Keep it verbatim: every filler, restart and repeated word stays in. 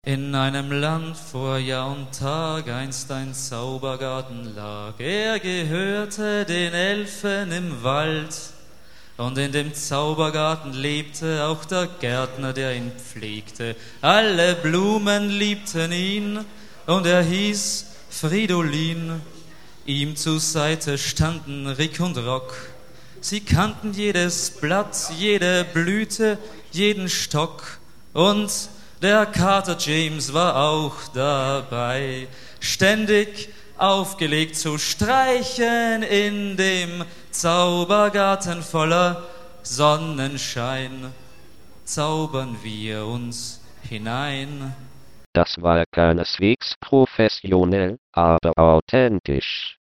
In einem Land vor Jahr und Tag einst ein Zaubergarten lag. Er gehörte den Elfen im Wald. Und in dem Zaubergarten lebte auch der Gärtner, der ihn pflegte. Alle Blumen liebten ihn und er hieß Fridolin. Ihm zur Seite standen Rick und Rock. Sie kannten jedes Blatt, jede Blüte, jeden Stock. Und der Kater James war auch dabei, ständig aufgelegt zu streichen in dem Zaubergarten voller Sonnenschein. Zaubern wir uns hinein. Das war keineswegs professionell, aber authentisch.